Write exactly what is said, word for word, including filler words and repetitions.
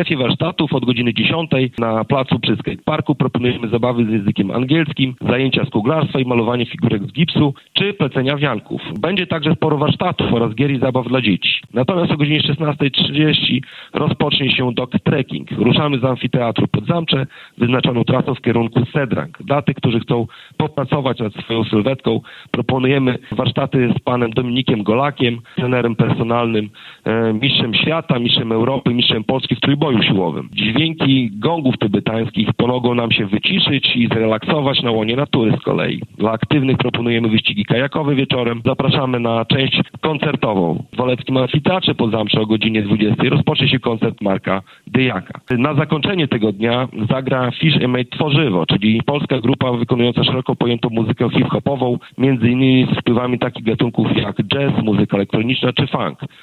strefie warsztatów od godziny dziesiątej na placu przy skateparku proponujemy zabawy z językiem angielskim, zajęcia z kuglarstwa i malowanie figurek z gipsu, czy plecenia wianków. Będzie także sporo warsztatów oraz gier i zabaw dla dzieci. Natomiast o godzinie szesnasta trzydzieści rozpocznie się dog trekking. Ruszamy z amfiteatru Podzamcze, wyznaczoną trasą w kierunku Sedrang. Dla tych, którzy chcą popracować nad swoją sylwetką, proponujemy warsztaty z panem Dominikiem Golakiem, trenerem personalnym, e, mistrzem świata, mistrzem Europy, mistrzem Polski w trójboju siłowym. Dźwięki gongów tybetańskich pomogą nam się wyciszyć i zrelaksować na łonie natury z kolei. Dla aktywnych proponujemy wyścigi kajakowe wieczorem. Zapraszamy na część koncertową. W Woleckim Amfiteatrze Podzamcze o godzinie dwudziestej rozpocznie się koncert Marka Dyjaka. Na zakończenie tego dnia zagra Fish and Made Tworzywo, czyli polska grupa wykonująca szeroko pojętą muzykę hip-hopową, między innymi z wpływami takich gatunków jak jazz, muzyka elektroniczna czy funk.